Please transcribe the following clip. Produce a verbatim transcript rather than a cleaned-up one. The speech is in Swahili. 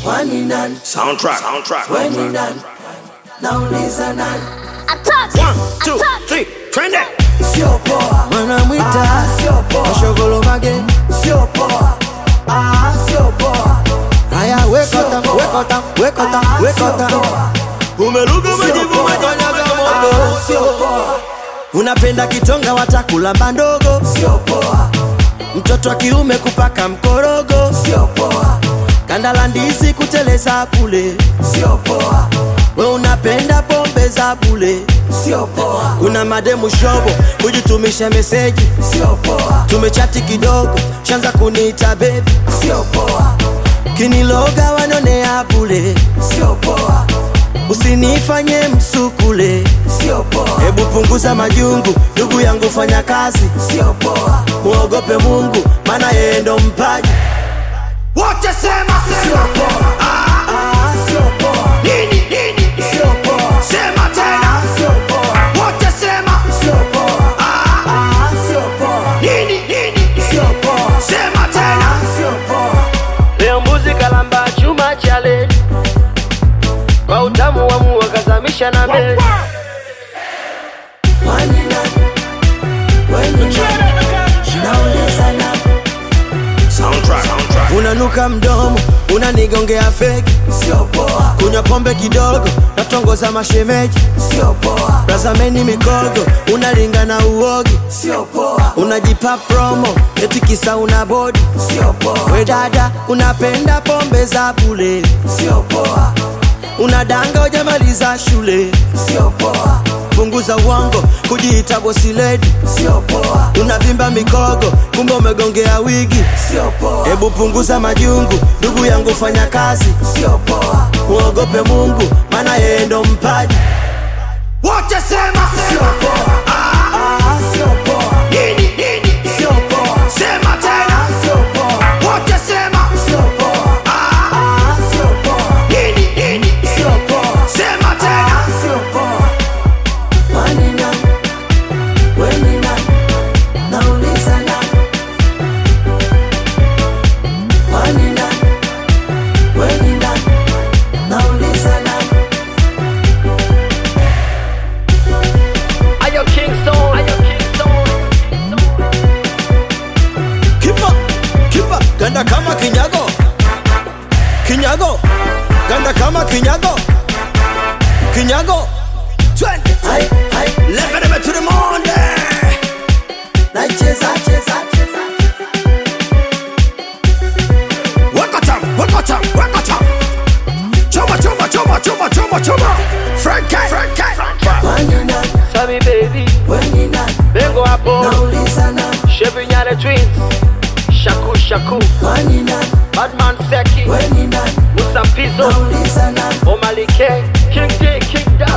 Wani nani? Soundtrack, soundtrack. Weni nani? Nauliza nani? One, two, three, trend it. Sio poa. Wanamwita Ah, sio poa. Mashogolo mage. Sio poa. Ah, sio poa. Haya wekota, wekota, wekota, Ah, sio wekota. poa. Umeluga Sio majibu poa. makanyaga Ah, moto. sio poa. Unapenda kitonga watakulamba ndogo. Sio poa. Mtoto wa kiume kupaka mkorogo. Sio poa. Kanda la ndizi kuteleza kule. Sio poa. We unapenda pombe za bule. Sio poa. Kuna mademu shobo kujitumisha meseji. Sio poa. Tumechati kidogo shanza kuniita baby. Sio poa. Kiniloga wanonea bule. Sio poa. Usinifanye msukule. Sio poa. Hebu punguza majungu, ndugu yangu fanya kazi. Sio poa. Muogope Mungu, maana yeye ndo mpaji. Wote sema, Sio sema. poa. Ah, sio poa. Nini, nini? Sio poa. Sema tena. Ah, sio poa. Wote sema. Sio poa. Ah, sio poa. Nini, nini? Sio poa. Sema tena. Ah, sio poa. Leo mbuzi kalamba chuma chale. Kwa utamu wa mua kazamisha na mbele. Wani nani? Weni nani? Nauliza nani? Soundtrack, soundtrack. Unanuka mdomo, unanigongea feki. Sio poa. Kunywa pombe kidogo, natongoza mashemeji. Sio poa. Brazameni mikogo, unalinga na uogi. Sio poa. Unajipa promo, eti kisa una body. Sio poa. We dada, unapenda pombe za bule. Sio poa. Unadanga hujamaliza shule. Sio poa. Punguza uongo, kujiita bosi lady. Sio poa. Unavimba mikogo, kumbe umegongea wigi. Sio poa. Hebu punguza majungu, ndugu yangu fanya kazi. Sio poa. Muogope Mungu, maana yeye ndo mpaji. Wote sema, Sio sema. poa. Ah, sio poa. Nini, nini? Sio poa. Sema tena. Ah, sio poa. Wote sema. Sio poa. Ah, sio poa. Nini, nini? Sio poa. Sema tena. Ah, sio poa. Wani nani? Weni nani? Nauliza nani? Wani nani? Weni nani? Nauliza nani? Ayo Kingston, Ayo Kingston. Kipa, kipa, ganda kama kinyago. Kinyago, ganda kama kinyago. Kinyago. Twende. Hai, hai. Level them to the Monday. Nacheza, cheza, cheza. Wakatam, wakatam, wakatam. Choma, choma, choma, choma, choma, choma. Frankie, Frankie. Wani nani? Sammy baby, Weni nani? Bengo hapo. Nauliza nani? Chevy Nyane twins. Shaku shaku. Wani nani? Badman Seki. Weni nani? Musa Pizzo. Nauliza nani? Omali K. King D, King Da.